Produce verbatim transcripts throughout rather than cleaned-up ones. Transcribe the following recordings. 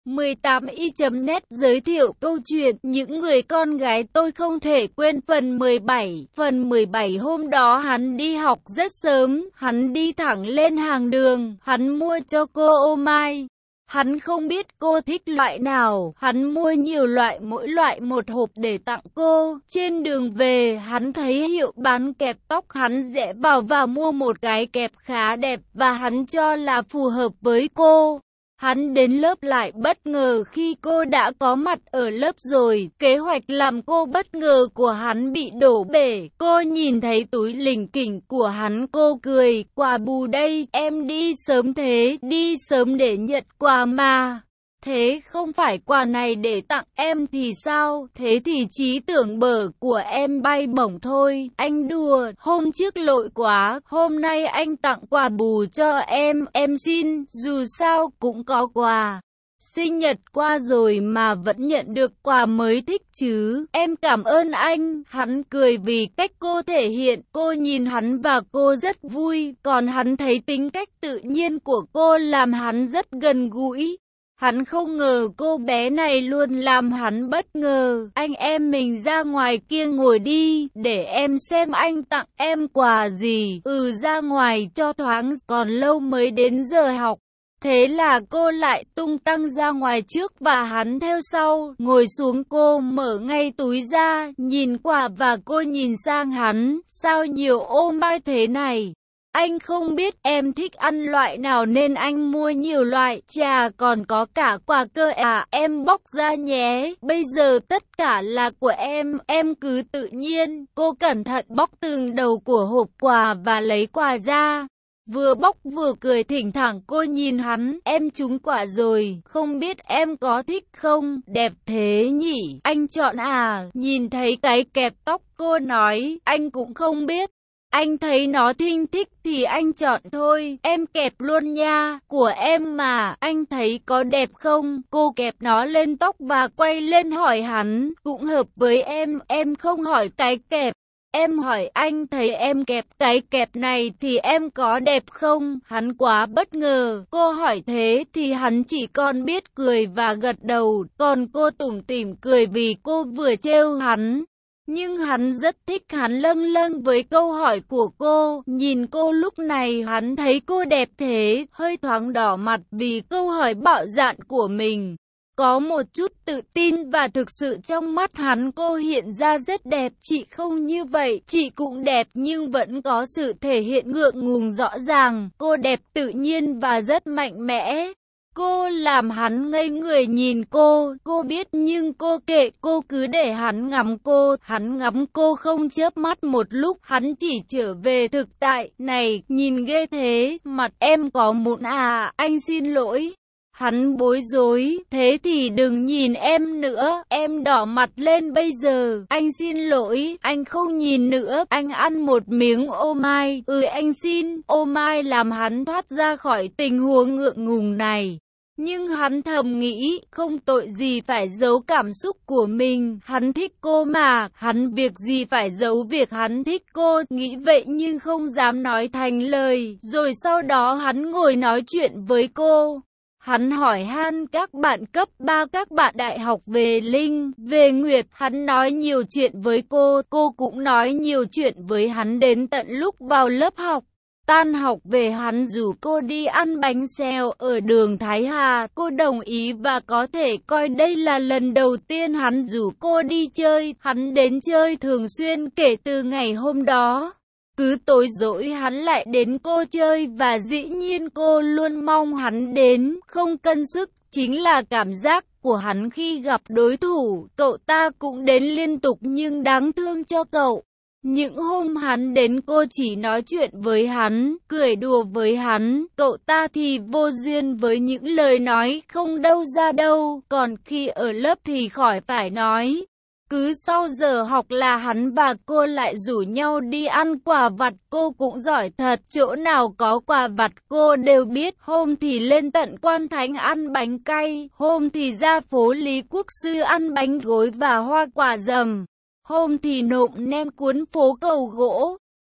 mười tám y chấm net giới thiệu câu chuyện Những người con gái tôi không thể quên phần mười bảy. Phần mười bảy hôm đó hắn đi học rất sớm, hắn đi thẳng lên hàng đường, hắn mua cho cô ô mai. Hắn không biết cô thích loại nào, hắn mua nhiều loại mỗi loại một hộp để tặng cô. Trên đường về, hắn thấy hiệu bán kẹp tóc, hắn rẽ vào và mua một cái kẹp khá đẹp và hắn cho là phù hợp với cô. Hắn đến lớp lại bất ngờ khi cô đã có mặt ở lớp rồi. Kế hoạch làm cô bất ngờ của hắn bị đổ bể. Cô nhìn thấy túi lỉnh kỉnh của hắn, cô cười. Quà bù đây, em đi sớm thế, đi sớm để nhận quà mà. Thế không phải quà này để tặng em thì sao? Thế thì trí tưởng bở của em bay bổng thôi. Anh đùa, hôm trước lội quá, hôm nay anh tặng quà bù cho em, em xin, dù sao cũng có quà. Sinh nhật qua rồi mà vẫn nhận được quà mới thích chứ. Em cảm ơn anh. Hắn cười vì cách cô thể hiện. Cô nhìn hắn và cô rất vui. Còn hắn thấy tính cách tự nhiên của cô làm hắn rất gần gũi. Hắn không ngờ cô bé này luôn làm hắn bất ngờ. Anh em mình ra ngoài kia ngồi đi, để em xem anh tặng em quà gì. Ừ, ra ngoài cho thoáng, còn lâu mới đến giờ học. Thế là cô lại tung tăng ra ngoài trước và hắn theo sau. Ngồi xuống, cô mở ngay túi ra, nhìn quà và cô nhìn sang hắn. Sao nhiều ô mai thế này? Anh không biết em thích ăn loại nào nên anh mua nhiều loại. Chà, còn có cả quà cơ à, em bóc ra nhé. Bây giờ tất cả là của em, em cứ tự nhiên. Cô cẩn thận bóc từng đầu của hộp quà và lấy quà ra. Vừa bóc vừa cười, thỉnh thoảng cô nhìn hắn. Em trúng quà rồi, không biết em có thích không? Đẹp thế nhỉ, anh chọn à? Nhìn thấy cái kẹp tóc, cô nói, anh cũng không biết. Anh thấy nó thinh thích thì anh chọn thôi, em kẹp luôn nha, của em mà, anh thấy có đẹp không? Cô kẹp nó lên tóc và quay lên hỏi hắn, cũng hợp với em, em không hỏi cái kẹp. Em hỏi anh thấy em kẹp cái kẹp này thì em có đẹp không? Hắn quá bất ngờ, cô hỏi thế thì hắn chỉ còn biết cười và gật đầu, còn cô tủm tỉm cười vì cô vừa trêu hắn. Nhưng hắn rất thích, hắn lâng lâng với câu hỏi của cô. Nhìn cô lúc này hắn thấy cô đẹp thế, hơi thoáng đỏ mặt vì câu hỏi bạo dạn của mình. Có một chút tự tin và thực sự trong mắt hắn cô hiện ra rất đẹp. Chị không như vậy, chị cũng đẹp nhưng vẫn có sự thể hiện ngượng ngùng rõ ràng. Cô đẹp tự nhiên và rất mạnh mẽ. Cô làm hắn ngây người nhìn cô, cô biết nhưng cô kệ, cô cứ để hắn ngắm cô, hắn ngắm cô không chớp mắt một lúc, hắn chỉ trở về thực tại, này, nhìn ghê thế, mặt em có mụn à, anh xin lỗi. Hắn bối rối, thế thì đừng nhìn em nữa, em đỏ mặt lên bây giờ, anh xin lỗi, anh không nhìn nữa, anh ăn một miếng ô mai, ừ anh xin, ô mai làm hắn thoát ra khỏi tình huống ngượng ngùng này. Nhưng hắn thầm nghĩ, không tội gì phải giấu cảm xúc của mình, hắn thích cô mà, hắn việc gì phải giấu việc hắn thích cô, nghĩ vậy nhưng không dám nói thành lời, rồi sau đó hắn ngồi nói chuyện với cô. Hắn hỏi han các bạn cấp ba, các bạn đại học về Linh, về Nguyệt, hắn nói nhiều chuyện với cô, cô cũng nói nhiều chuyện với hắn đến tận lúc vào lớp học. Tan học về hắn rủ cô đi ăn bánh xèo ở đường Thái Hà, cô đồng ý và có thể coi đây là lần đầu tiên hắn rủ cô đi chơi, hắn đến chơi thường xuyên kể từ ngày hôm đó. Cứ tối dỗi hắn lại đến cô chơi và dĩ nhiên cô luôn mong hắn đến, không cân sức, chính là cảm giác của hắn khi gặp đối thủ, cậu ta cũng đến liên tục nhưng đáng thương cho cậu. Những hôm hắn đến cô chỉ nói chuyện với hắn, cười đùa với hắn, cậu ta thì vô duyên với những lời nói không đâu ra đâu, còn khi ở lớp thì khỏi phải nói. Cứ sau giờ học là hắn và cô lại rủ nhau đi ăn quà vặt, cô cũng giỏi thật, chỗ nào có quà vặt cô đều biết, hôm thì lên tận Quan Thánh ăn bánh cay, hôm thì ra phố Lý Quốc Sư ăn bánh gối và hoa quả dầm. Hôm thì nộm nem cuốn phố Cầu Gỗ.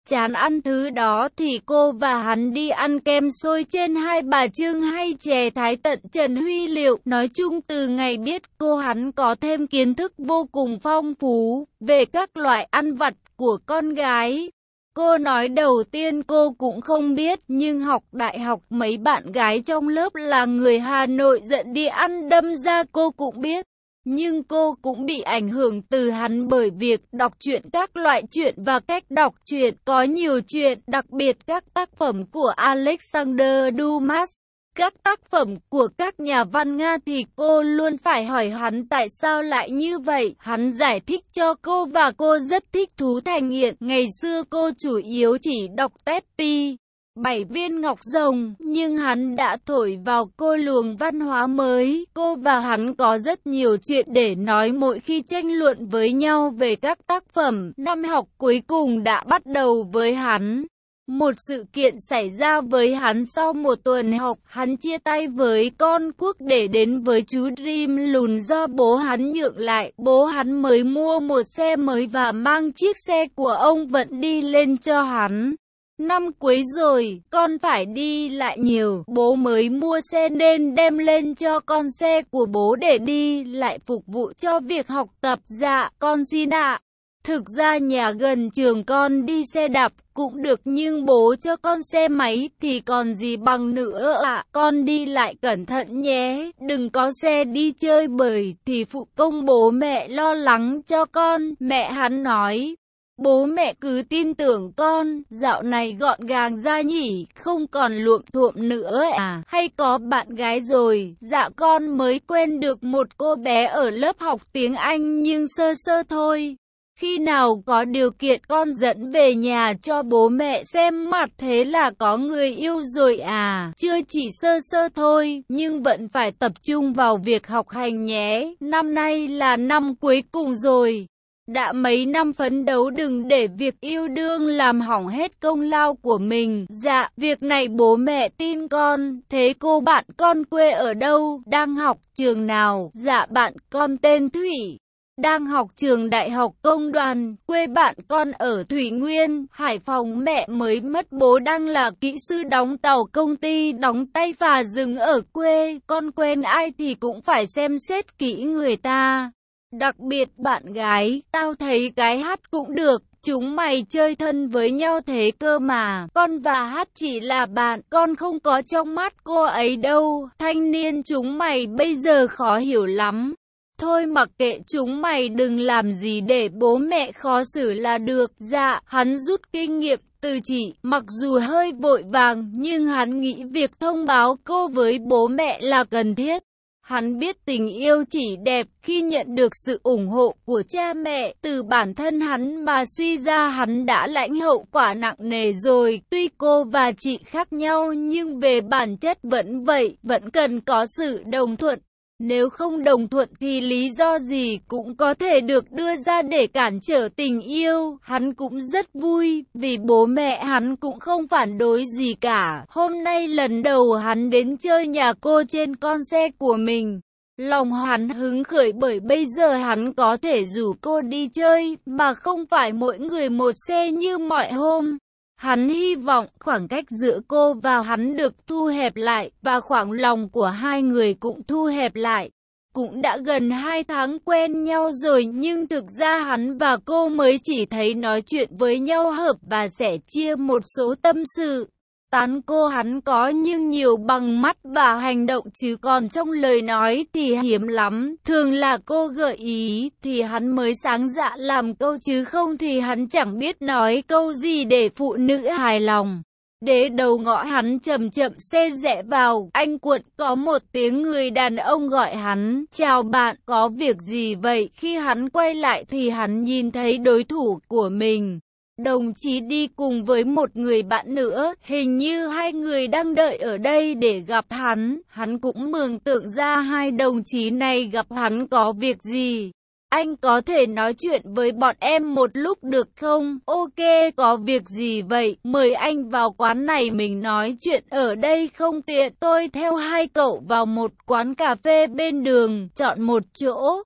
chán ăn thứ đó thì cô và hắn đi ăn kem xôi trên Hai Bà Trưng hay chè Thái tận Trần Huy Liệu. Nói chung từ ngày biết cô hắn có thêm kiến thức vô cùng phong phú về các loại ăn vặt của con gái. Cô nói đầu tiên cô cũng không biết, nhưng học đại học mấy bạn gái trong lớp là người Hà Nội dẫn đi ăn đâm ra cô cũng biết. Nhưng cô cũng bị ảnh hưởng từ hắn bởi việc đọc truyện, các loại truyện và cách đọc truyện. Có nhiều truyện, đặc biệt các tác phẩm của Alexander Dumas, các tác phẩm của các nhà văn Nga thì cô luôn phải hỏi hắn tại sao lại như vậy. Hắn giải thích cho cô và cô rất thích thú thành nghiện. Ngày xưa cô chủ yếu chỉ đọc Tepi, Bảy Viên Ngọc Rồng, nhưng hắn đã thổi vào cô luồng văn hóa mới. Cô và hắn có rất nhiều chuyện để nói mỗi khi tranh luận với nhau về các tác phẩm. Năm học cuối cùng đã bắt đầu với hắn. Một sự kiện xảy ra với hắn sau một tuần học, hắn chia tay với con Quốc để đến với chú Dream lùn do bố hắn nhượng lại. Bố hắn mới mua một xe mới và mang chiếc xe của ông Vận đi lên cho hắn. Năm cuối rồi, con phải đi lại nhiều, bố mới mua xe nên đem lên cho con xe của bố để đi lại phục vụ cho việc học tập. Dạ, con xin ạ. Thực ra nhà gần trường con đi xe đạp cũng được nhưng bố cho con xe máy thì còn gì bằng nữa ạ. À, con đi lại cẩn thận nhé, đừng có xe đi chơi bời thì phụ công bố mẹ lo lắng cho con. Mẹ hắn nói, bố mẹ cứ tin tưởng con, dạo này gọn gàng ra nhỉ, không còn luộm thuộm nữa à, hay có bạn gái rồi. Dạ con mới quen được một cô bé ở lớp học tiếng Anh nhưng sơ sơ thôi. Khi nào có điều kiện con dẫn về nhà cho bố mẹ xem mặt. Thế là có người yêu rồi à? Chưa, chỉ sơ sơ thôi, nhưng vẫn phải tập trung vào việc học hành nhé. Năm nay là năm cuối cùng rồi. Đã mấy năm phấn đấu, đừng để việc yêu đương làm hỏng hết công lao của mình. Dạ, việc này bố mẹ tin con. Thế cô bạn con quê ở đâu? Đang học trường nào? Dạ bạn con tên Thủy, đang học trường Đại học Công đoàn. Quê bạn con ở Thủy Nguyên, Hải Phòng. Mẹ mới mất, bố đang là kỹ sư đóng tàu công ty đóng tay phà rừng ở quê. Con quen ai thì cũng phải xem xét kỹ người ta. Đặc biệt bạn gái, tao thấy gái Hát cũng được. Chúng mày chơi thân với nhau thế cơ mà. Con và Hát chỉ là bạn, con không có trong mắt cô ấy đâu. Thanh niên chúng mày bây giờ khó hiểu lắm. Thôi mặc kệ chúng mày, đừng làm gì để bố mẹ khó xử là được. Dạ, hắn rút kinh nghiệm từ chị, mặc dù hơi vội vàng, nhưng hắn nghĩ việc thông báo cô với bố mẹ là cần thiết. Hắn biết tình yêu chỉ đẹp khi nhận được sự ủng hộ của cha mẹ. Từ bản thân hắn mà suy ra hắn đã lãnh hậu quả nặng nề rồi. Tuy cô và chị khác nhau nhưng về bản chất vẫn vậy, vẫn cần có sự đồng thuận. Nếu không đồng thuận thì lý do gì cũng có thể được đưa ra để cản trở tình yêu. Hắn cũng rất vui, vì bố mẹ hắn cũng không phản đối gì cả. Hôm nay lần đầu hắn đến chơi nhà cô trên con xe của mình. Lòng hắn hứng khởi bởi bây giờ hắn có thể rủ cô đi chơi, mà không phải mỗi người một xe như mọi hôm. Hắn hy vọng khoảng cách giữa cô và hắn được thu hẹp lại, và khoảng lòng của hai người cũng thu hẹp lại. Cũng đã gần hai tháng quen nhau rồi, nhưng thực ra hắn và cô mới chỉ thấy nói chuyện với nhau hợp và sẻ chia một số tâm sự. Tán cô hắn có nhưng nhiều bằng mắt và hành động, chứ còn trong lời nói thì hiếm lắm. Thường là cô gợi ý thì hắn mới sáng dạ làm câu, chứ không thì hắn chẳng biết nói câu gì để phụ nữ hài lòng. Để đầu ngõ hắn chậm chậm xe rẽ vào, anh Quận có một tiếng người đàn ông gọi hắn. Chào bạn, có việc gì vậy? Khi hắn quay lại thì hắn nhìn thấy đối thủ của mình. Đồng chí đi cùng với một người bạn nữa, hình như hai người đang đợi ở đây để gặp hắn. Hắn cũng mường tượng ra hai đồng chí này gặp hắn có việc gì. Anh có thể nói chuyện với bọn em một lúc được không? Ok, có việc gì vậy? Mời anh vào quán này mình nói chuyện, ở đây không tiện. Tôi theo hai cậu vào một quán cà phê bên đường, chọn một chỗ.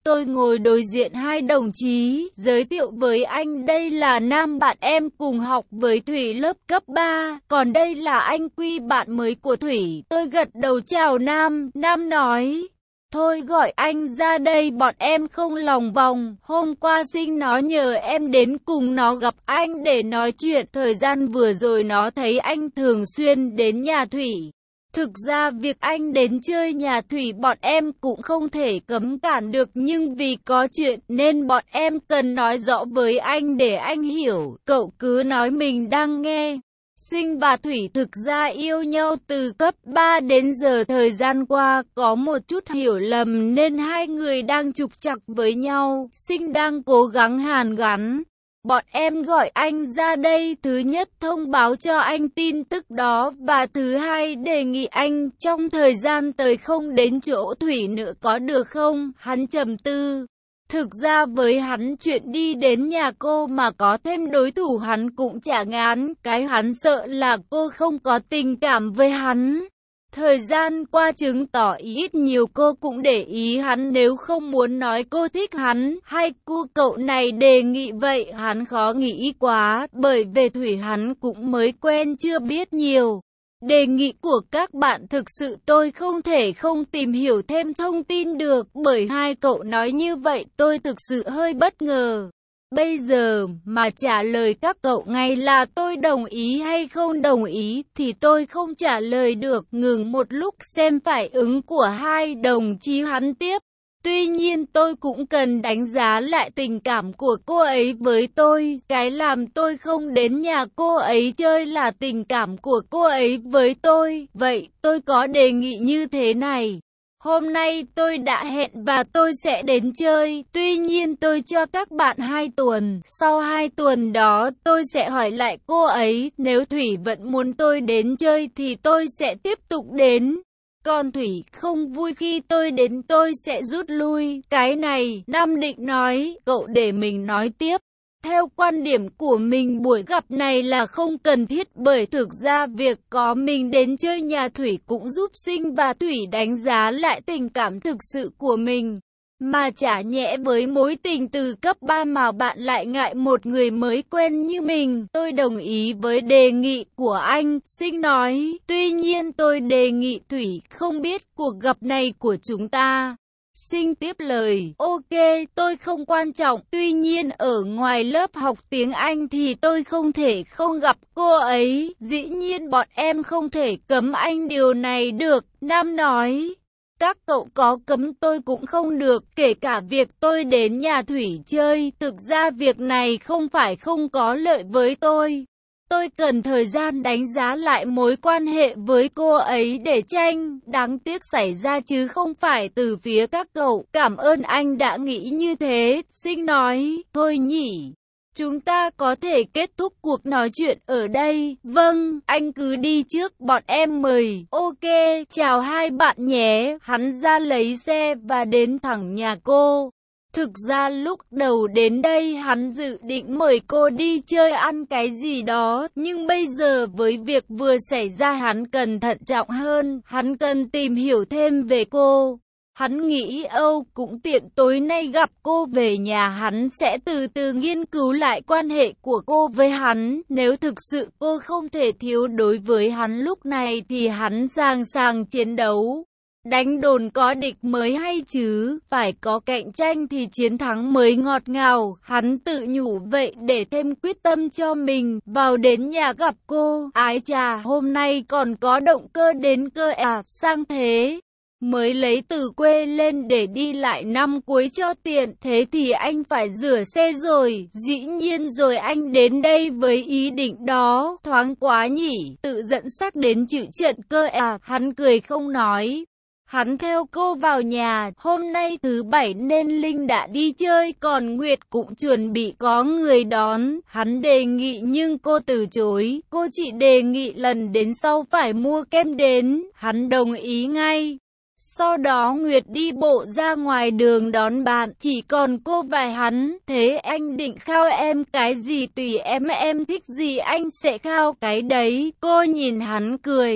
Tôi ngồi đối diện hai đồng chí, giới thiệu với anh đây là Nam bạn em cùng học với Thủy lớp cấp ba, còn đây là anh Quy bạn mới của Thủy. Tôi gật đầu chào Nam, Nam nói, thôi gọi anh ra đây bọn em không lòng vòng, hôm qua Sinh nó nhờ em đến cùng nó gặp anh để nói chuyện, thời gian vừa rồi nó thấy anh thường xuyên đến nhà Thủy. Thực ra việc anh đến chơi nhà Thủy bọn em cũng không thể cấm cản được, nhưng vì có chuyện nên bọn em cần nói rõ với anh để anh hiểu, cậu cứ nói mình đang nghe. Sinh và Thủy thực ra yêu nhau từ cấp ba đến giờ, thời gian qua có một chút hiểu lầm nên hai người đang trục trặc với nhau. Sinh đang cố gắng hàn gắn. Bọn em gọi anh ra đây, thứ nhất thông báo cho anh tin tức đó, và thứ hai đề nghị anh trong thời gian tới không đến chỗ Thủy nữa có được không? Hắn trầm tư. Thực ra với hắn chuyện đi đến nhà cô mà có thêm đối thủ hắn cũng chả ngán, cái hắn sợ là cô không có tình cảm với hắn. Thời gian qua chứng tỏ ít nhiều cô cũng để ý hắn, nếu không muốn nói cô thích hắn, hay cu cậu này đề nghị vậy hắn khó nghĩ quá, bởi về Thủy hắn cũng mới quen chưa biết nhiều. Đề nghị của các bạn thực sự tôi không thể không tìm hiểu thêm thông tin được, bởi hai cậu nói như vậy tôi thực sự hơi bất ngờ. Bây giờ mà trả lời các cậu ngay là tôi đồng ý hay không đồng ý thì tôi không trả lời được. Ngừng một lúc xem phản ứng của hai đồng chí hắn tiếp. Tuy nhiên tôi cũng cần đánh giá lại tình cảm của cô ấy với tôi. Cái làm tôi không đến nhà cô ấy chơi là tình cảm của cô ấy với tôi. Vậy tôi có đề nghị như thế này. Hôm nay tôi đã hẹn và tôi sẽ đến chơi. Tuy nhiên tôi cho các bạn hai tuần. Sau hai tuần đó tôi sẽ hỏi lại cô ấy. Nếu Thủy vẫn muốn tôi đến chơi thì tôi sẽ tiếp tục đến. Còn Thủy không vui khi tôi đến tôi sẽ rút lui. Cái này, Nam Định nói, cậu để mình nói tiếp. Theo quan điểm của mình buổi gặp này là không cần thiết, bởi thực ra việc có mình đến chơi nhà Thủy cũng giúp Sinh và Thủy đánh giá lại tình cảm thực sự của mình. Mà chả nhẽ với mối tình từ cấp ba mà bạn lại ngại một người mới quen như mình. Tôi đồng ý với đề nghị của anh, Sinh nói. Tuy nhiên tôi đề nghị Thủy không biết cuộc gặp này của chúng ta. Sinh tiếp lời, ok, tôi không quan trọng, tuy nhiên ở ngoài lớp học tiếng Anh thì tôi không thể không gặp cô ấy, dĩ nhiên bọn em không thể cấm anh điều này được, Nam nói. Các cậu có cấm tôi cũng không được, kể cả việc tôi đến nhà Thủy chơi, thực ra việc này không phải không có lợi với tôi. Tôi cần thời gian đánh giá lại mối quan hệ với cô ấy để tranh, đáng tiếc xảy ra chứ không phải từ phía các cậu. Cảm ơn anh đã nghĩ như thế, Sinh nói, thôi nhỉ. Chúng ta có thể kết thúc cuộc nói chuyện ở đây. Vâng, anh cứ đi trước, bọn em mời. Ok, chào hai bạn nhé. Hắn ra lấy xe và đến thẳng nhà cô. Thực ra lúc đầu đến đây hắn dự định mời cô đi chơi ăn cái gì đó, nhưng bây giờ với việc vừa xảy ra hắn cần thận trọng hơn, hắn cần tìm hiểu thêm về cô. Hắn nghĩ Âu cũng tiện tối nay gặp cô về nhà, hắn sẽ từ từ nghiên cứu lại quan hệ của cô với hắn. Nếu thực sự cô không thể thiếu đối với hắn lúc này thì hắn sẵn sàng chiến đấu. Đánh đồn có địch mới hay chứ, phải có cạnh tranh thì chiến thắng mới ngọt ngào. Hắn tự nhủ vậy để thêm quyết tâm cho mình. Vào đến nhà gặp cô, ái chà, hôm nay còn có động cơ đến cơ à, sang thế. Mới lấy từ quê lên để đi lại năm cuối cho tiện, thế thì anh phải rửa xe rồi. Dĩ nhiên rồi, anh đến đây với ý định đó, thoáng quá nhỉ, tự dẫn sắc đến chịu trận cơ à, hắn cười không nói. Hắn theo cô vào nhà, hôm nay thứ bảy nên Linh đã đi chơi, còn Nguyệt cũng chuẩn bị có người đón. Hắn đề nghị nhưng cô từ chối, cô chỉ đề nghị lần đến sau phải mua kem đến, hắn đồng ý ngay. Sau đó Nguyệt đi bộ ra ngoài đường đón bạn, chỉ còn cô và hắn. Thế anh định khao em cái gì tùy em, em thích gì anh sẽ khao cái đấy. Cô nhìn hắn cười.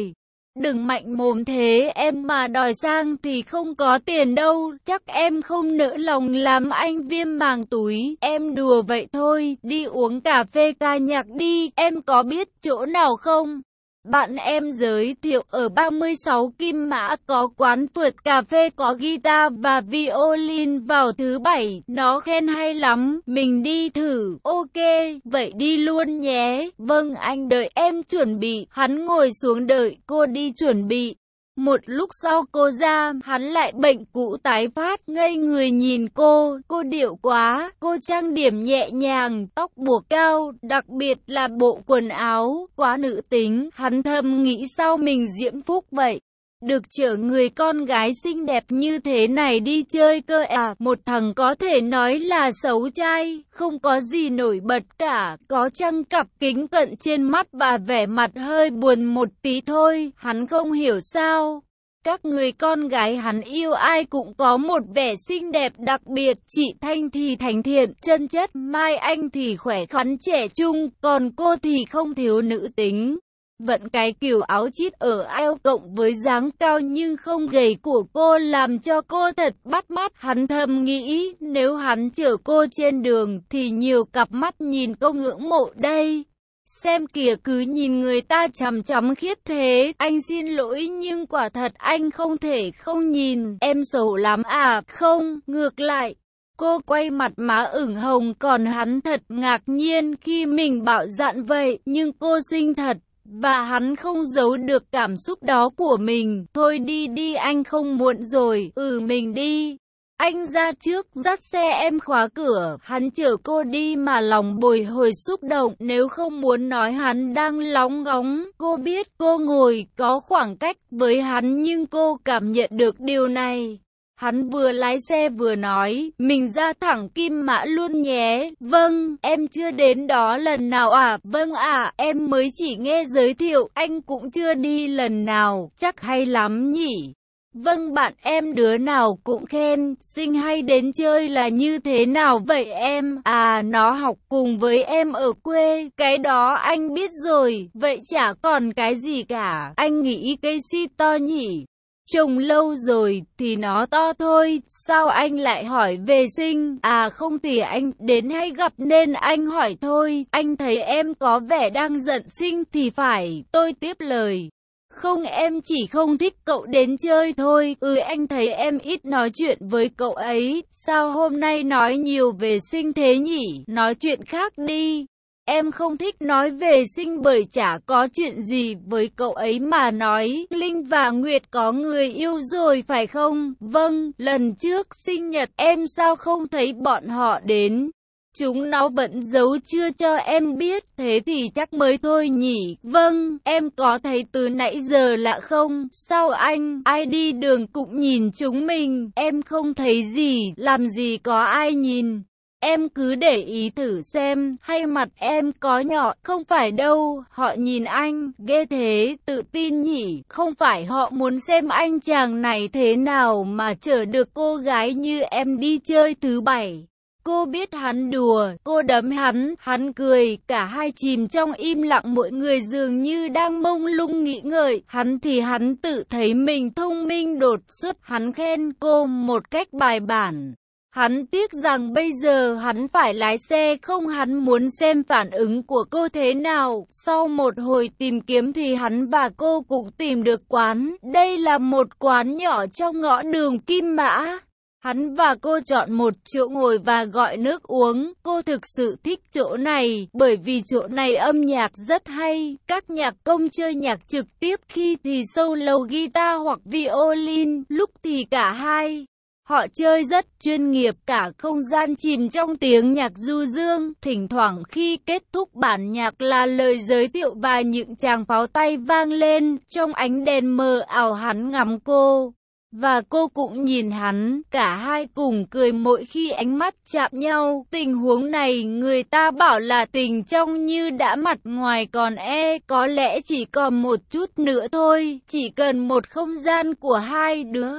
Đừng mạnh mồm thế, em mà đòi sang thì không có tiền đâu, chắc em không nỡ lòng làm anh viêm màng túi, em đùa vậy thôi, đi uống cà phê ca nhạc đi, em có biết chỗ nào không? Bạn em giới thiệu ở ba mươi sáu Kim Mã có quán phượt cà phê có guitar và violin vào thứ bảy, nó khen hay lắm, mình đi thử, ok, vậy đi luôn nhé, vâng anh đợi em chuẩn bị, hắn ngồi xuống đợi cô đi chuẩn bị. Một lúc sau cô ra, hắn lại bệnh cũ tái phát, ngây người nhìn cô, cô điệu quá, cô trang điểm nhẹ nhàng, tóc buộc cao, đặc biệt là bộ quần áo, quá nữ tính, hắn thầm nghĩ sao mình diễm phúc vậy. Được chở người con gái xinh đẹp như thế này đi chơi cơ à, một thằng có thể nói là xấu trai, không có gì nổi bật cả, có chăng cặp kính cận trên mắt và vẻ mặt hơi buồn một tí thôi, hắn không hiểu sao. Các người con gái hắn yêu ai cũng có một vẻ xinh đẹp đặc biệt, chị Thanh thì thành thiện, chân chất, Mai Anh thì khỏe khoắn trẻ trung, còn cô thì không thiếu nữ tính. Vận cái kiểu áo chít ở eo cộng với dáng cao nhưng không gầy của cô làm cho cô thật bắt mắt. Hắn thầm nghĩ nếu hắn chở cô trên đường thì nhiều cặp mắt nhìn cô ngưỡng mộ đây. Xem kìa cứ nhìn người ta chằm chằm khiếp thế. Anh xin lỗi nhưng quả thật anh không thể không nhìn. Em xấu lắm à? Không, ngược lại. Cô quay mặt má ửng hồng còn hắn thật ngạc nhiên khi mình bạo dạn vậy. Nhưng cô xinh thật. Và hắn không giấu được cảm xúc đó của mình. Thôi đi đi anh không muộn rồi. Ừ mình đi. Anh ra trước dắt xe em khóa cửa. Hắn chở cô đi mà lòng bồi hồi xúc động. Nếu không muốn nói hắn đang lóng ngóng. Cô biết cô ngồi có khoảng cách với hắn nhưng cô cảm nhận được điều này. Hắn vừa lái xe vừa nói, mình ra thẳng Kim Mã luôn nhé. Vâng, em chưa đến đó lần nào à? Vâng ạ, à, em mới chỉ nghe giới thiệu, anh cũng chưa đi lần nào, chắc hay lắm nhỉ? Vâng bạn em đứa nào cũng khen, xinh hay đến chơi là như thế nào vậy em? À nó học cùng với em ở quê, cái đó anh biết rồi, vậy chả còn cái gì cả, anh nghĩ cây si to nhỉ? Trồng lâu rồi thì nó to thôi, sao anh lại hỏi về sinh? À không thì anh đến hay gặp nên anh hỏi thôi, anh thấy em có vẻ đang giận sinh thì phải, tôi tiếp lời. Không em chỉ không thích cậu đến chơi thôi, ừ anh thấy em ít nói chuyện với cậu ấy, sao hôm nay nói nhiều về sinh thế nhỉ, nói chuyện khác đi. Em không thích nói về sinh bởi chả có chuyện gì với cậu ấy mà nói. Linh và Nguyệt có người yêu rồi phải không? Vâng, lần trước sinh nhật em sao không thấy bọn họ đến? Chúng nó vẫn giấu chưa cho em biết, thế thì chắc mới thôi nhỉ? Vâng, em có thấy từ nãy giờ lạ không? Sao anh, ai đi đường cũng nhìn chúng mình, em không thấy gì, làm gì có ai nhìn? Em cứ để ý thử xem, hay mặt em có nhọn, không phải đâu, họ nhìn anh, ghê thế, tự tin nhỉ, không phải họ muốn xem anh chàng này thế nào mà chở được cô gái như em đi chơi thứ bảy. Cô biết hắn đùa, cô đấm hắn, hắn cười, cả hai chìm trong im lặng mọi người dường như đang mông lung nghĩ ngợi, hắn thì hắn tự thấy mình thông minh đột xuất, hắn khen cô một cách bài bản. Hắn tiếc rằng bây giờ hắn phải lái xe không hắn muốn xem phản ứng của cô thế nào. Sau một hồi tìm kiếm thì hắn và cô cũng tìm được quán. Đây là một quán nhỏ trong ngõ đường Kim Mã. Hắn và cô chọn một chỗ ngồi và gọi nước uống. Cô thực sự thích chỗ này bởi vì chỗ này âm nhạc rất hay. Các nhạc công chơi nhạc trực tiếp, khi thì solo guitar hoặc violin, lúc thì cả hai. Họ chơi rất chuyên nghiệp, cả không gian chìm trong tiếng nhạc du dương. Thỉnh thoảng khi kết thúc bản nhạc là lời giới thiệu và những tràng pháo tay vang lên. Trong ánh đèn mờ ảo hắn ngắm cô. Và cô cũng nhìn hắn, cả hai cùng cười mỗi khi ánh mắt chạm nhau. Tình huống này người ta bảo là tình trong như đã mặt ngoài còn e, có lẽ chỉ còn một chút nữa thôi, chỉ cần một không gian của hai đứa.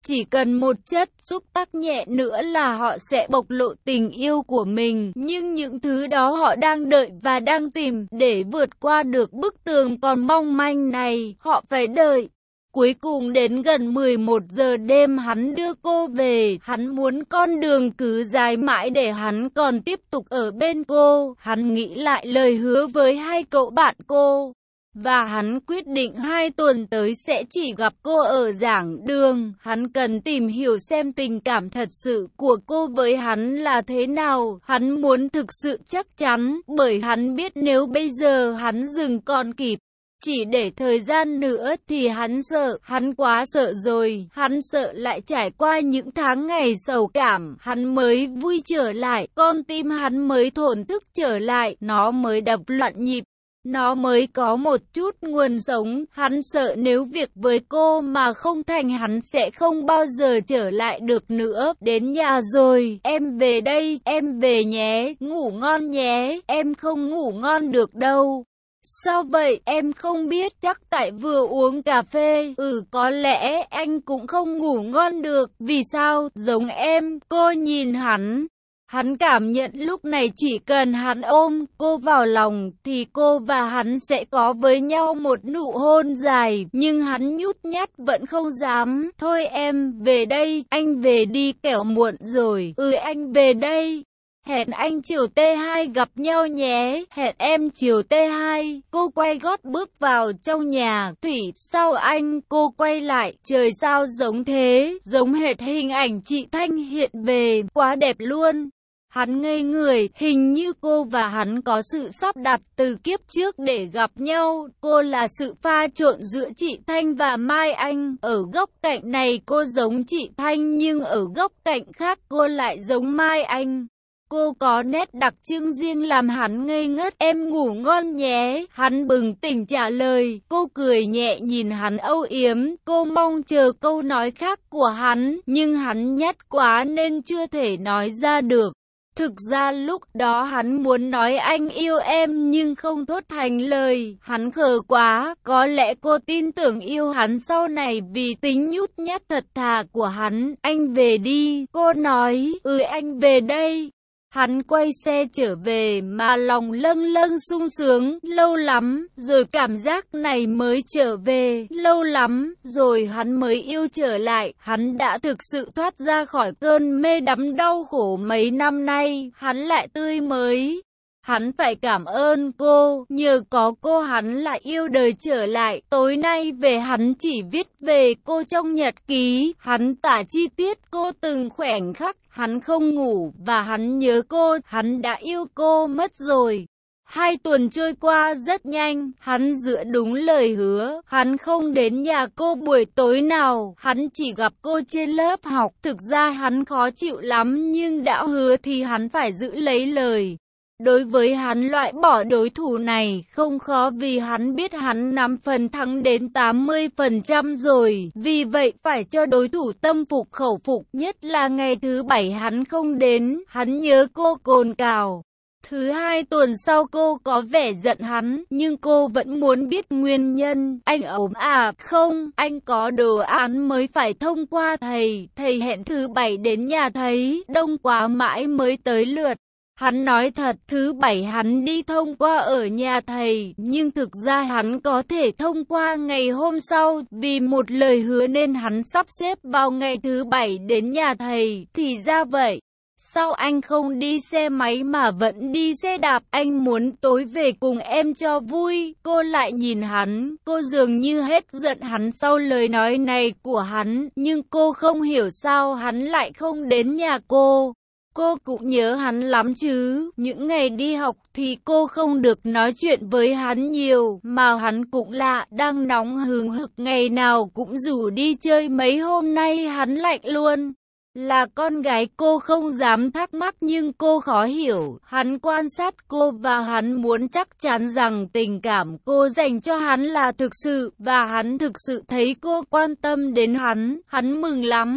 Chỉ cần một chất xúc tác nhẹ nữa là họ sẽ bộc lộ tình yêu của mình. Nhưng những thứ đó họ đang đợi và đang tìm. Để vượt qua được bức tường còn mong manh này, họ phải đợi. Cuối cùng đến gần mười một giờ đêm hắn đưa cô về. Hắn muốn con đường cứ dài mãi để hắn còn tiếp tục ở bên cô. Hắn nghĩ lại lời hứa với hai cậu bạn cô. Và hắn quyết định hai tuần tới sẽ chỉ gặp cô ở giảng đường. Hắn cần tìm hiểu xem tình cảm thật sự của cô với hắn là thế nào. Hắn muốn thực sự chắc chắn, bởi hắn biết nếu bây giờ hắn dừng còn kịp. Chỉ để thời gian nữa thì hắn sợ, hắn quá sợ rồi, hắn sợ lại trải qua những tháng ngày sầu cảm, hắn mới vui trở lại, con tim hắn mới thổn thức trở lại, nó mới đập loạn nhịp. Nó mới có một chút nguồn sống. Hắn sợ nếu việc với cô mà không thành hắn sẽ không bao giờ trở lại được nữa. Đến nhà rồi, em về đây, em về nhé, ngủ ngon nhé, em không ngủ ngon được đâu. Sao vậy, em không biết, chắc tại vừa uống cà phê. Ừ, có lẽ anh cũng không ngủ ngon được. Vì sao, giống em, cô nhìn hắn. Hắn cảm nhận lúc này chỉ cần hắn ôm cô vào lòng thì cô và hắn sẽ có với nhau một nụ hôn dài. Nhưng hắn nhút nhát vẫn không dám. Thôi em, về đây, anh về đi kẻo muộn rồi. Ừ, anh về đây. Hẹn anh chiều T hai gặp nhau nhé. Hẹn em chiều T hai. Cô quay gót bước vào trong nhà. Thủy, sao anh? Cô quay lại. Trời sao giống thế? Giống hệt hình ảnh chị Thanh hiện về. Quá đẹp luôn. Hắn ngây người, hình như cô và hắn có sự sắp đặt từ kiếp trước để gặp nhau. Cô là sự pha trộn giữa chị Thanh và Mai Anh. Ở góc cạnh này cô giống chị Thanh nhưng ở góc cạnh khác cô lại giống Mai Anh. Cô có nét đặc trưng riêng làm hắn ngây ngất. Em ngủ ngon nhé. Hắn bừng tỉnh trả lời. Cô cười nhẹ nhìn hắn âu yếm. Cô mong chờ câu nói khác của hắn. Nhưng hắn nhát quá nên chưa thể nói ra được. Thực ra lúc đó hắn muốn nói anh yêu em nhưng không thốt thành lời. Hắn khờ quá. Có lẽ cô tin tưởng yêu hắn sau này vì tính nhút nhát thật thà của hắn. Anh về đi. Cô nói. Ừ, anh về đây. Hắn quay xe trở về mà lòng lâng lâng sung sướng. Lâu lắm rồi cảm giác này mới trở về. Lâu lắm rồi hắn mới yêu trở lại. Hắn đã thực sự thoát ra khỏi cơn mê đắm đau khổ mấy năm nay. Hắn lại tươi mới. Hắn phải cảm ơn cô, nhờ có cô hắn lại yêu đời trở lại. Tối nay về hắn chỉ viết về cô trong nhật ký. Hắn tả chi tiết cô từng khoảnh khắc. Hắn không ngủ và hắn nhớ cô. Hắn đã yêu cô mất rồi. Hai tuần trôi qua rất nhanh. Hắn giữ đúng lời hứa. Hắn không đến nhà cô buổi tối nào. Hắn chỉ gặp cô trên lớp học. Thực ra hắn khó chịu lắm nhưng đã hứa thì hắn phải giữ lấy lời. Đối với hắn loại bỏ đối thủ này không khó vì hắn biết hắn nắm phần thắng đến tám mươi phần trăm rồi. Vì vậy phải cho đối thủ tâm phục khẩu phục, nhất là ngày thứ bảy hắn không đến. Hắn nhớ cô cồn cào. Thứ hai tuần sau cô có vẻ giận hắn, nhưng cô vẫn muốn biết nguyên nhân. Anh ốm à? Không, anh có đồ án mới phải thông qua thầy. Thầy hẹn thứ bảy đến nhà thầy, đông quá mãi mới tới lượt. Hắn nói thật, thứ bảy hắn đi thông qua ở nhà thầy, nhưng thực ra hắn có thể thông qua ngày hôm sau, vì một lời hứa nên hắn sắp xếp vào ngày thứ bảy đến nhà thầy, thì ra vậy. Sao anh không đi xe máy mà vẫn đi xe đạp? Anh muốn tối về cùng em cho vui. Cô lại nhìn hắn, cô dường như hết giận hắn sau lời nói này của hắn, nhưng cô không hiểu sao hắn lại không đến nhà cô. Cô cũng nhớ hắn lắm chứ. Những ngày đi học thì cô không được nói chuyện với hắn nhiều, mà hắn cũng lạ, đang nóng hừng hực ngày nào cũng rủ đi chơi, mấy hôm nay hắn lạnh luôn. Là con gái cô không dám thắc mắc nhưng cô khó hiểu. Hắn quan sát cô và hắn muốn chắc chắn rằng tình cảm cô dành cho hắn là thực sự, và hắn thực sự thấy cô quan tâm đến hắn. Hắn mừng lắm.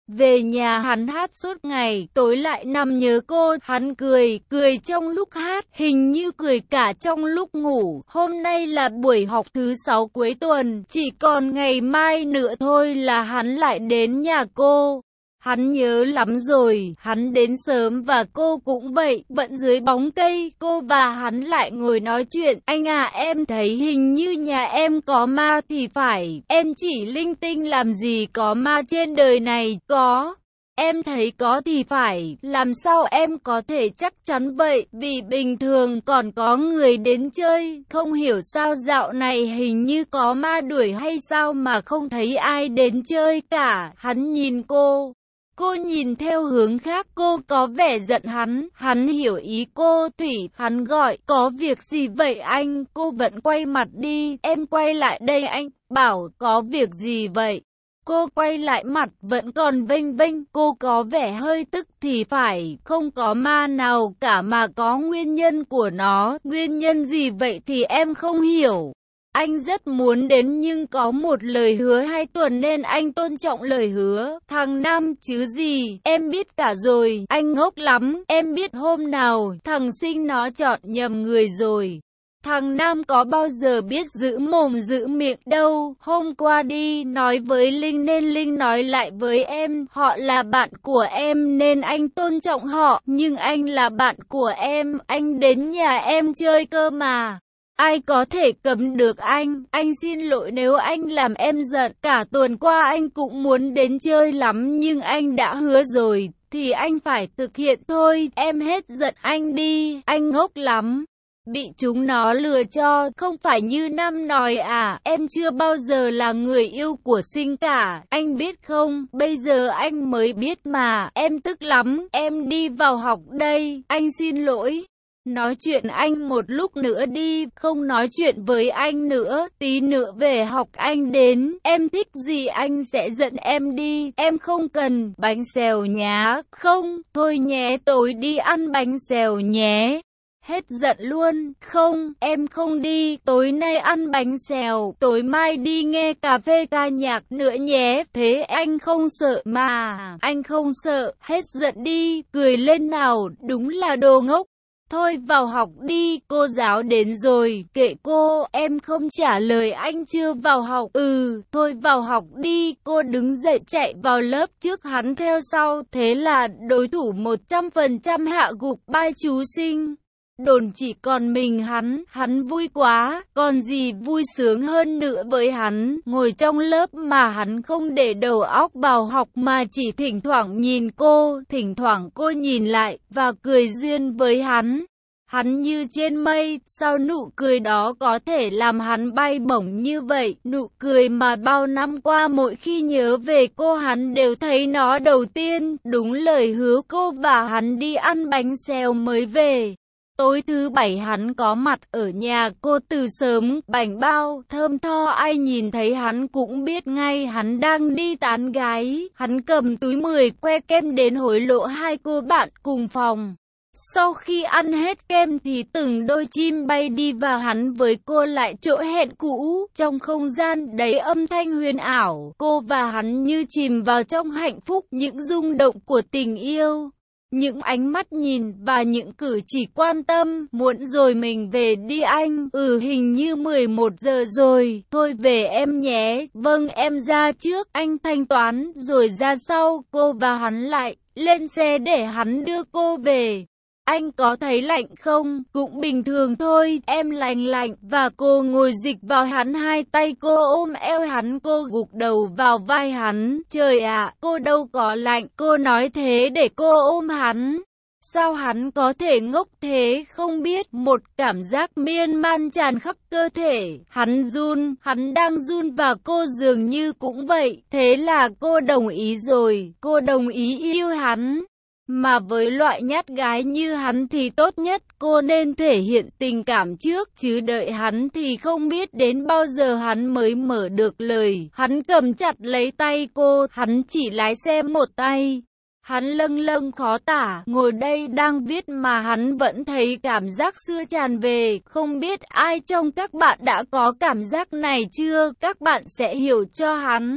Về nhà hắn hát suốt ngày, tối lại nằm nhớ cô, hắn cười, cười trong lúc hát, hình như cười cả trong lúc ngủ. Hôm nay là buổi học thứ sáu cuối tuần, chỉ còn ngày mai nữa thôi là hắn lại đến nhà cô. Hắn nhớ lắm rồi, hắn đến sớm và cô cũng vậy, vẫn dưới bóng cây, cô và hắn lại ngồi nói chuyện. Anh à, em thấy hình như nhà em có ma thì phải, em chỉ linh tinh làm gì có ma trên đời này, có. Em thấy có thì phải, làm sao em có thể chắc chắn vậy, vì bình thường còn có người đến chơi, không hiểu sao dạo này hình như có ma đuổi hay sao mà không thấy ai đến chơi cả. Hắn nhìn cô. Cô nhìn theo hướng khác, cô có vẻ giận hắn, hắn hiểu ý cô. Thủy, hắn gọi, có việc gì vậy anh? Cô vẫn quay mặt đi, em quay lại đây anh, bảo có việc gì vậy? Cô quay lại mặt vẫn còn vênh vênh, cô có vẻ hơi tức thì phải, không có ma nào cả mà có nguyên nhân của nó, nguyên nhân gì vậy thì em không hiểu. Anh rất muốn đến nhưng có một lời hứa hai tuần nên anh tôn trọng lời hứa. Thằng Nam chứ gì, em biết cả rồi, anh ngốc lắm, em biết hôm nào, thằng Sinh nó chọn nhầm người rồi. Thằng Nam có bao giờ biết giữ mồm giữ miệng đâu. Hôm qua đi nói với Linh nên Linh nói lại với em, họ là bạn của em nên anh tôn trọng họ, nhưng anh là bạn của em, anh đến nhà em chơi cơ mà. Ai có thể cấm được anh, anh xin lỗi nếu anh làm em giận, cả tuần qua anh cũng muốn đến chơi lắm nhưng anh đã hứa rồi, thì anh phải thực hiện thôi, em hết giận anh đi, anh ngốc lắm. Bị chúng nó lừa cho, không phải như Nam nói à, em chưa bao giờ là người yêu của Sinh cả, anh biết không, bây giờ anh mới biết mà, em tức lắm, em đi vào học đây, anh xin lỗi. Nói chuyện anh một lúc nữa đi, không nói chuyện với anh nữa, tí nữa về học anh đến, em thích gì anh sẽ dẫn em đi, em không cần bánh xèo nhá, không, thôi nhé, tối đi ăn bánh xèo nhé. Hết giận luôn, không, em không đi, tối nay ăn bánh xèo, tối mai đi nghe cà phê ca nhạc nữa nhé, thế anh không sợ mà, anh không sợ, hết giận đi, cười lên nào, đúng là đồ ngốc. Thôi vào học đi, cô giáo đến rồi, kệ cô, em không trả lời anh chưa vào học, ừ, thôi vào học đi, cô đứng dậy chạy vào lớp trước hắn theo sau, thế là đối thủ một trăm phần trăm hạ gục ba chú Sinh. Đồn chỉ còn mình hắn, hắn vui quá, còn gì vui sướng hơn nữa với hắn, ngồi trong lớp mà hắn không để đầu óc vào học mà chỉ thỉnh thoảng nhìn cô, thỉnh thoảng cô nhìn lại, và cười duyên với hắn. Hắn như trên mây, sao nụ cười đó có thể làm hắn bay bổng như vậy, nụ cười mà bao năm qua mỗi khi nhớ về cô hắn đều thấy nó đầu tiên, đúng lời hứa cô và hắn đi ăn bánh xèo mới về. Tối thứ bảy hắn có mặt ở nhà cô từ sớm, bánh bao, thơm tho ai nhìn thấy hắn cũng biết ngay hắn đang đi tán gái. Hắn cầm túi mười que kem đến hối lộ hai cô bạn cùng phòng. Sau khi ăn hết kem thì từng đôi chim bay đi và hắn với cô lại chỗ hẹn cũ. Trong không gian đầy âm thanh huyền ảo, cô và hắn như chìm vào trong hạnh phúc, những rung động của tình yêu. Những ánh mắt nhìn và những cử chỉ quan tâm, muộn rồi mình về đi anh, ừ hình như mười một giờ rồi, thôi về em nhé, vâng em ra trước, anh thanh toán, rồi ra sau, cô và hắn lại, lên xe để hắn đưa cô về. Anh có thấy lạnh không? Cũng bình thường thôi, em lạnh lạnh, và cô ngồi dịch vào hắn hai tay cô ôm eo hắn cô gục đầu vào vai hắn. Trời ạ, cô đâu có lạnh, cô nói thế để cô ôm hắn. Sao hắn có thể ngốc thế không biết, một cảm giác miên man tràn khắp cơ thể. Hắn run, hắn đang run và cô dường như cũng vậy. Thế là cô đồng ý rồi, cô đồng ý yêu hắn. Mà với loại nhát gái như hắn thì tốt nhất cô nên thể hiện tình cảm trước, chứ đợi hắn thì không biết đến bao giờ hắn mới mở được lời. Hắn cầm chặt lấy tay cô, hắn chỉ lái xe một tay. Hắn lâng lâng khó tả, ngồi đây đang viết mà hắn vẫn thấy cảm giác xưa tràn về. Không biết ai trong các bạn đã có cảm giác này chưa, các bạn sẽ hiểu cho hắn.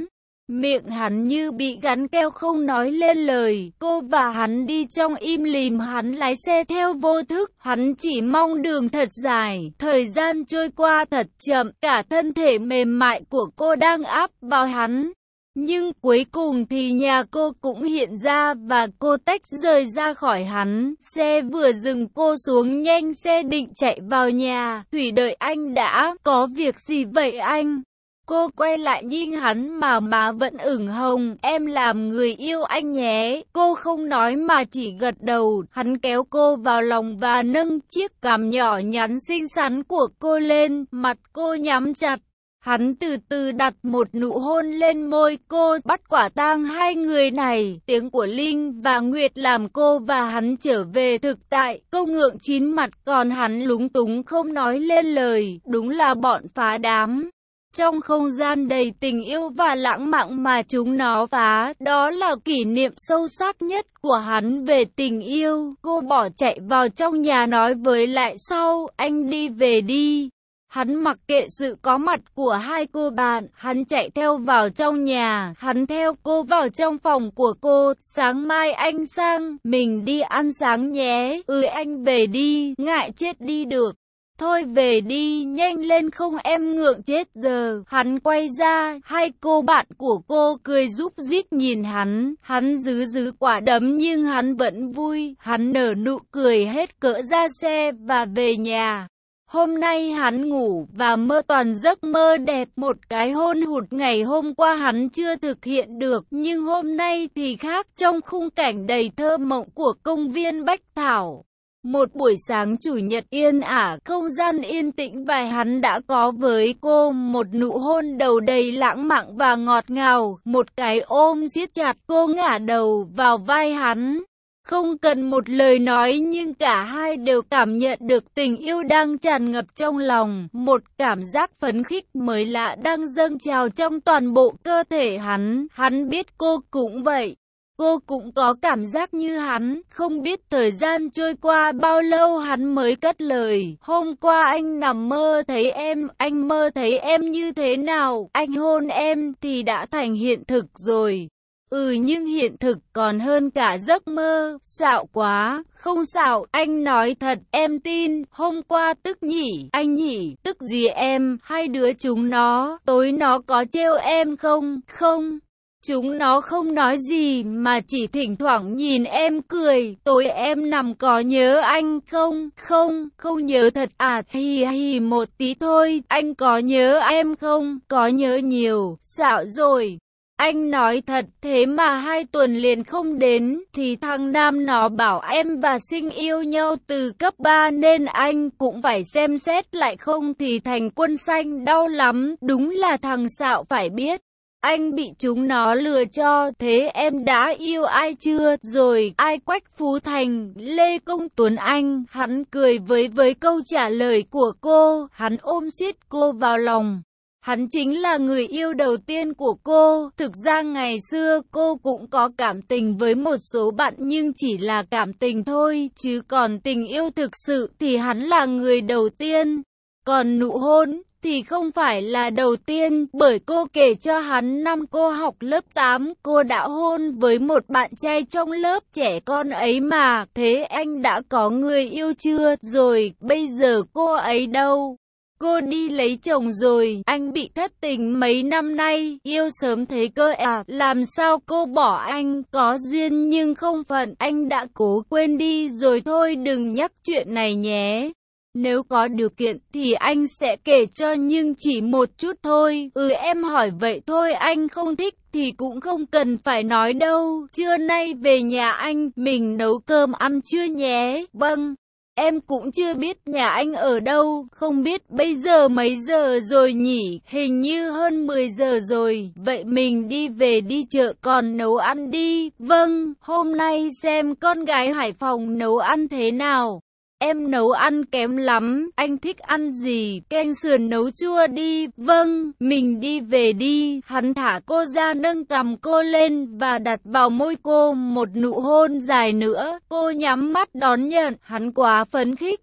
Miệng hắn như bị gắn keo không nói lên lời. Cô và hắn đi trong im lìm, hắn lái xe theo vô thức, hắn chỉ mong đường thật dài. Thời gian trôi qua thật chậm, cả thân thể mềm mại của cô đang áp vào hắn. Nhưng cuối cùng thì nhà cô cũng hiện ra và cô tách rời ra khỏi hắn. Xe vừa dừng cô xuống nhanh xe định chạy vào nhà. Thủy đợi anh đã, có việc gì vậy anh? Cô quay lại nhìn hắn mà má vẫn ửng hồng. Em làm người yêu anh nhé. Cô không nói mà chỉ gật đầu. Hắn kéo cô vào lòng và nâng chiếc cằm nhỏ nhắn xinh xắn của cô lên. Mặt cô nhắm chặt. Hắn từ từ đặt một nụ hôn lên môi cô, bắt quả tang hai người này. Tiếng của Linh và Nguyệt làm cô và hắn trở về thực tại. Cô ngượng chín mặt còn hắn lúng túng không nói lên lời. Đúng là bọn phá đám. Trong không gian đầy tình yêu và lãng mạn mà chúng nó phá, đó là kỷ niệm sâu sắc nhất của hắn về tình yêu. Cô bỏ chạy vào trong nhà nói với lại sau, anh đi về đi. Hắn mặc kệ sự có mặt của hai cô bạn, hắn chạy theo vào trong nhà, hắn theo cô vào trong phòng của cô. Sáng mai anh sang, mình đi ăn sáng nhé. Ừ anh về đi, ngại chết đi được. Thôi về đi, nhanh lên không em ngượng chết giờ. Hắn quay ra, hai cô bạn của cô cười rúc rít nhìn hắn. Hắn giữ giữ quả đấm nhưng hắn vẫn vui. Hắn nở nụ cười hết cỡ ra xe và về nhà. Hôm nay hắn ngủ và mơ toàn giấc mơ đẹp. Một cái hôn hụt ngày hôm qua hắn chưa thực hiện được. Nhưng hôm nay thì khác, trong khung cảnh đầy thơ mộng của công viên Bách Thảo. Một buổi sáng chủ nhật yên ả, không gian yên tĩnh và hắn đã có với cô một nụ hôn đầu đầy lãng mạn và ngọt ngào. Một cái ôm siết chặt, cô ngả đầu vào vai hắn. Không cần một lời nói nhưng cả hai đều cảm nhận được tình yêu đang tràn ngập trong lòng. Một cảm giác phấn khích mới lạ đang dâng trào trong toàn bộ cơ thể hắn. Hắn biết cô cũng vậy. Cô cũng có cảm giác như hắn. Không biết thời gian trôi qua bao lâu hắn mới cất lời. Hôm qua anh nằm mơ thấy em. Anh mơ thấy em như thế nào? Anh hôn em thì đã thành hiện thực rồi. Ừ nhưng hiện thực còn hơn cả giấc mơ. Xạo quá. Không xạo, anh nói thật, em tin. Hôm qua tức nhỉ? Anh nhỉ? Tức gì em? Hai đứa chúng nó, tối nó có trêu em không? Không. Chúng nó không nói gì mà chỉ thỉnh thoảng nhìn em cười. Tối em nằm có nhớ anh không? Không, không nhớ thật à? Hì hì một tí thôi. Anh có nhớ em không? Có nhớ nhiều. Xạo rồi. Anh nói thật, thế mà hai tuần liền không đến, thì thằng Nam nó bảo em và Sinh yêu nhau từ cấp ba nên anh cũng phải xem xét lại không thì thành quân xanh đau lắm. Đúng là thằng Sạo phải biết. Anh bị chúng nó lừa cho, thế em đã yêu ai chưa? Rồi, ai Quách Phú Thành, Lê Công Tuấn Anh? Hắn cười với với câu trả lời của cô, hắn ôm siết cô vào lòng. Hắn chính là người yêu đầu tiên của cô. Thực ra ngày xưa cô cũng có cảm tình với một số bạn nhưng chỉ là cảm tình thôi, chứ còn tình yêu thực sự thì hắn là người đầu tiên. Còn nụ hôn thì không phải là đầu tiên, bởi cô kể cho hắn năm cô học lớp tám, cô đã hôn với một bạn trai trong lớp. Trẻ con ấy mà, thế anh đã có người yêu chưa? Rồi, bây giờ cô ấy đâu? Cô đi lấy chồng rồi, anh bị thất tình mấy năm nay, yêu sớm thế cơ à, làm sao cô bỏ anh? Có duyên nhưng không phận, anh đã cố quên đi rồi, thôi đừng nhắc chuyện này nhé. Nếu có điều kiện thì anh sẽ kể cho nhưng chỉ một chút thôi. Ừ em hỏi vậy thôi, anh không thích thì cũng không cần phải nói đâu. Trưa nay về nhà anh, mình nấu cơm ăn trưa nhé. Vâng. Em cũng chưa biết nhà anh ở đâu, không biết bây giờ mấy giờ rồi nhỉ, hình như hơn mười giờ rồi, vậy mình đi về đi chợ còn nấu ăn đi. Vâng, hôm nay xem con gái Hải Phòng nấu ăn thế nào. Em nấu ăn kém lắm, anh thích ăn gì, canh sườn nấu chua đi. Vâng, mình đi về đi. Hắn thả cô ra nâng cằm cô lên và đặt vào môi cô một nụ hôn dài nữa. Cô nhắm mắt đón nhận, hắn quá phấn khích.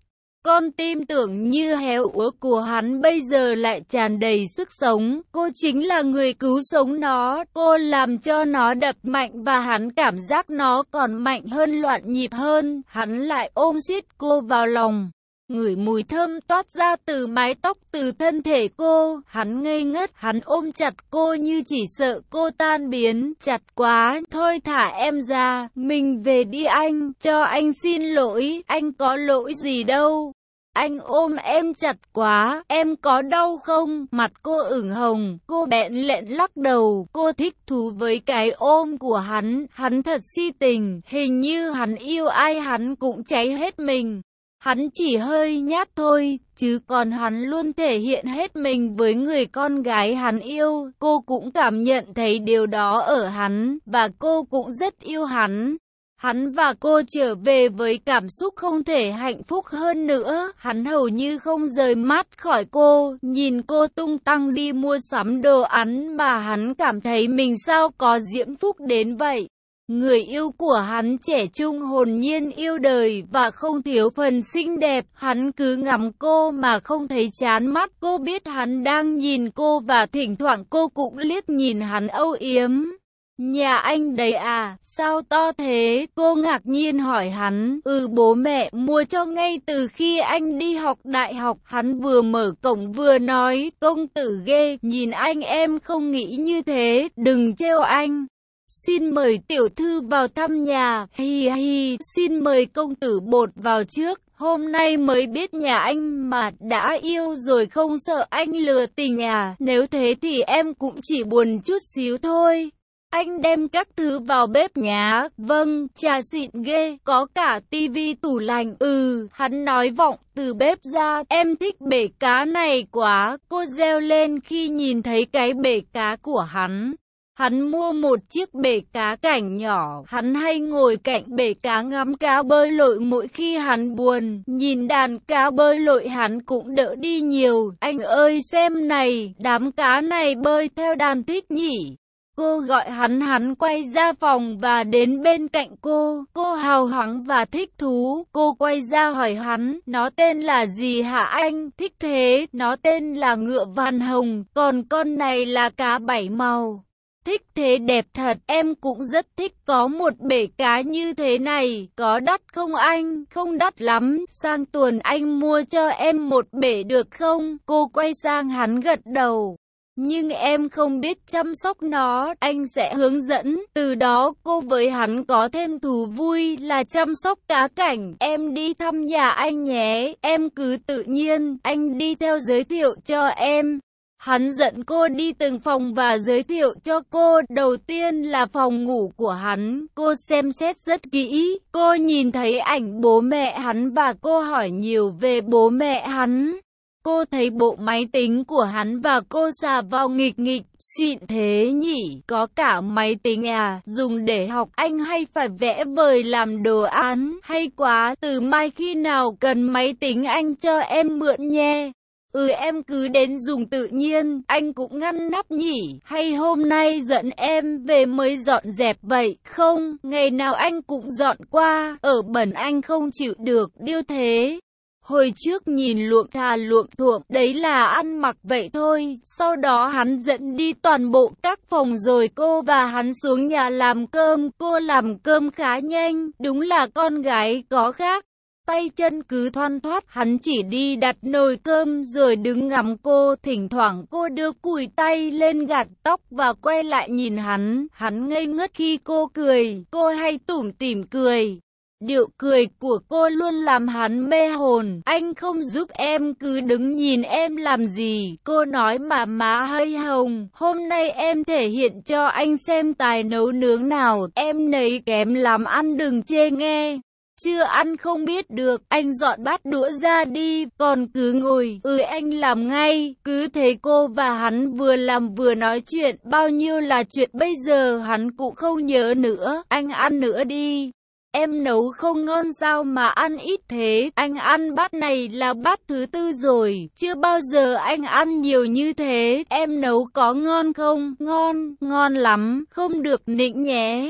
Con tim tưởng như héo úa của hắn bây giờ lại tràn đầy sức sống. Cô chính là người cứu sống nó. Cô làm cho nó đập mạnh và hắn cảm giác nó còn mạnh hơn, loạn nhịp hơn. Hắn lại ôm siết cô vào lòng. Ngửi mùi thơm toát ra từ mái tóc, từ thân thể cô. Hắn ngây ngất, hắn ôm chặt cô như chỉ sợ cô tan biến. Chặt quá, thôi thả em ra, mình về đi anh, cho anh xin lỗi, anh có lỗi gì đâu. Anh ôm em chặt quá, em có đau không? Mặt cô ửng hồng, cô bẽn lẽn lắc đầu, cô thích thú với cái ôm của hắn, hắn thật si tình, hình như hắn yêu ai hắn cũng cháy hết mình. Hắn chỉ hơi nhát thôi, chứ còn hắn luôn thể hiện hết mình với người con gái hắn yêu. Cô cũng cảm nhận thấy điều đó ở hắn, và cô cũng rất yêu hắn. Hắn và cô trở về với cảm xúc không thể hạnh phúc hơn nữa. Hắn hầu như không rời mắt khỏi cô, nhìn cô tung tăng đi mua sắm đồ ăn mà hắn cảm thấy mình sao có diễm phúc đến vậy. Người yêu của hắn trẻ trung, hồn nhiên, yêu đời và không thiếu phần xinh đẹp. Hắn cứ ngắm cô mà không thấy chán mắt. Cô biết hắn đang nhìn cô và thỉnh thoảng cô cũng liếc nhìn hắn âu yếm. Nhà anh đấy à, sao to thế? Cô ngạc nhiên hỏi hắn. Ừ, bố mẹ mua cho ngay từ khi anh đi học đại học. Hắn vừa mở cổng vừa nói, công tử ghê, nhìn anh em không nghĩ như thế, đừng trêu anh. Xin mời tiểu thư vào thăm nhà, hi hi, xin mời công tử bột vào trước. Hôm nay mới biết nhà anh mà đã yêu rồi, không sợ anh lừa tình à? Nếu thế thì em cũng chỉ buồn chút xíu thôi. Anh đem các thứ vào bếp nhá. Vâng, trà xịn ghê, có cả tivi tủ lạnh. Ừ, hắn nói vọng từ bếp ra. Em thích bể cá này quá. Cô reo lên khi nhìn thấy cái bể cá của hắn. Hắn mua một chiếc bể cá cảnh nhỏ, hắn hay ngồi cạnh bể cá ngắm cá bơi lội mỗi khi hắn buồn, nhìn đàn cá bơi lội hắn cũng đỡ đi nhiều. Anh ơi xem này, đám cá này bơi theo đàn thích nhỉ? Cô gọi hắn, hắn quay ra phòng và đến bên cạnh cô. Cô hào hứng và thích thú. Cô quay ra hỏi hắn, nó tên là gì hả anh? Thích thế, nó tên là ngựa vàn hồng, còn con này là cá bảy màu. Thích thế, đẹp thật, em cũng rất thích có một bể cá như thế này. Có đắt không anh? Không đắt lắm, sang tuần anh mua cho em một bể được không? Cô quay sang hắn gật đầu. Nhưng em không biết chăm sóc nó, anh sẽ hướng dẫn. Từ đó cô với hắn có thêm thú vui là chăm sóc cá cảnh. Em đi thăm nhà anh nhé, em cứ tự nhiên, anh đi theo giới thiệu cho em. Hắn dẫn cô đi từng phòng và giới thiệu cho cô. Đầu tiên là phòng ngủ của hắn. Cô xem xét rất kỹ. Cô nhìn thấy ảnh bố mẹ hắn và cô hỏi nhiều về bố mẹ hắn. Cô thấy bộ máy tính của hắn và cô xà vào nghịch nghịch. Xịn thế nhỉ, có cả máy tính à, dùng để học anh hay phải vẽ vời làm đồ án? Hay quá, từ mai khi nào cần máy tính anh cho em mượn nhé. Ừ, em cứ đến dùng tự nhiên, anh cũng ngăn nắp nhỉ? Hay hôm nay dẫn em về mới dọn dẹp vậy? Không, ngày nào anh cũng dọn qua, ở bẩn anh không chịu được, điêu thế. Hồi trước nhìn luộm thà luộm thuộm, đấy là ăn mặc vậy thôi. Sau đó hắn dẫn đi toàn bộ các phòng rồi cô và hắn xuống nhà làm cơm. Cô làm cơm khá nhanh, đúng là con gái có khác. Tay chân cứ thoăn thoắt, hắn chỉ đi đặt nồi cơm rồi đứng ngắm cô. Thỉnh thoảng cô đưa cùi tay lên gạt tóc và quay lại nhìn hắn. Hắn ngây ngất khi cô cười, cô hay tủm tỉm cười. Điệu cười của cô luôn làm hắn mê hồn. Anh không giúp em, cứ đứng nhìn em làm gì? Cô nói mà má hơi hồng. Hôm nay em thể hiện cho anh xem tài nấu nướng nào. Em nấy kém làm ăn đừng chê nghe. Chưa ăn không biết được, anh dọn bát đũa ra đi, còn cứ ngồi, ừ anh làm ngay. Cứ thế cô và hắn vừa làm vừa nói chuyện, bao nhiêu là chuyện bây giờ hắn cũng không nhớ nữa. Anh ăn nữa đi. Em nấu không ngon sao mà ăn ít thế? Anh ăn bát này là bát thứ tư rồi, chưa bao giờ anh ăn nhiều như thế. Em nấu có ngon không? Ngon, ngon lắm, không được nịnh nhé.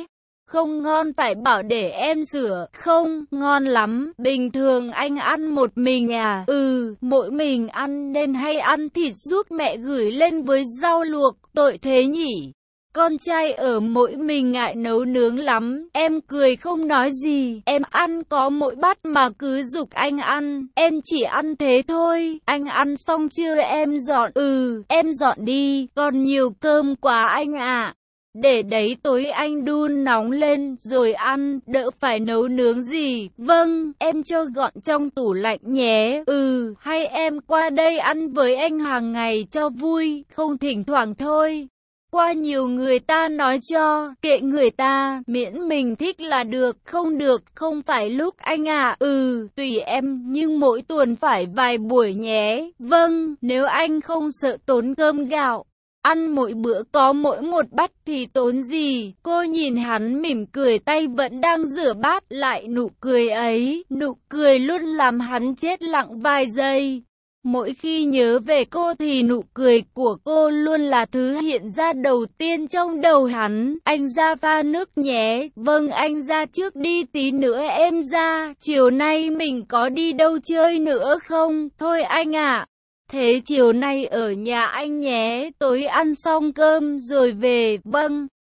Không ngon phải bảo để em sửa. Không, ngon lắm. Bình thường anh ăn một mình à? Ừ, mỗi mình ăn nên hay ăn thịt giúp mẹ gửi lên với rau luộc. Tội thế nhỉ? Con trai ở mỗi mình ngại nấu nướng lắm. Em cười không nói gì. Em ăn có mỗi bát mà cứ giục anh ăn. Em chỉ ăn thế thôi. Anh ăn xong chưa em dọn? Ừ, em dọn đi. Còn nhiều cơm quá anh ạ. Để đấy tối anh đun nóng lên rồi ăn, đỡ phải nấu nướng gì. Vâng, em cho gọn trong tủ lạnh nhé. Ừ, hay em qua đây ăn với anh hàng ngày cho vui, không thỉnh thoảng thôi. Qua nhiều người ta nói cho, kệ người ta, miễn mình thích là được, không được, không phải lúc anh ạ. Ừ, tùy em, nhưng mỗi tuần phải vài buổi nhé. Vâng, nếu anh không sợ tốn cơm gạo. Ăn mỗi bữa có mỗi một bát thì tốn gì? Cô nhìn hắn mỉm cười, tay vẫn đang rửa bát, lại nụ cười ấy, nụ cười luôn làm hắn chết lặng vài giây. Mỗi khi nhớ về cô thì nụ cười của cô luôn là thứ hiện ra đầu tiên trong đầu hắn. Anh ra pha nước nhé. Vâng, anh ra trước đi, tí nữa em ra. Chiều nay mình có đi đâu chơi nữa không? Thôi anh ạ. Thế chiều nay ở nhà anh nhé, tối ăn xong cơm rồi về. Vâng.